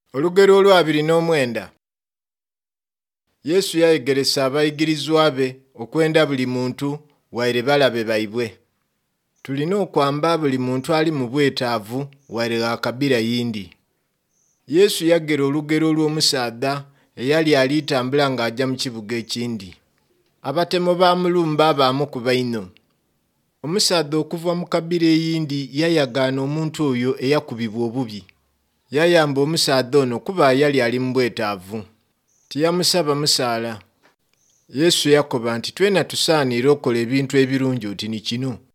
Olugero olwabiri n'omwenda. Yesu yayegeresa abayigirizwa be okwenda buli muntu waire balabe baibwe. Tulina okwamba buli muntu ali mu bwetaavu waire akabira yindi. Yesu yagera olugero lw'omusaadha eyali alitambula ng'ajja mu kibuga ekindi. Abatemu bamulumba baamukuba ino. Omusaadha okuva mu kabira eyindi yayagaana omuntu oyo eyakubibwa obubi. Yayamba omusaadha ono kuba yali ali mu bwetaavu. Tiyamusaba musaala. Yesu yakoba nti twena tusaanira okola ebintu ebirungi oti ni kino.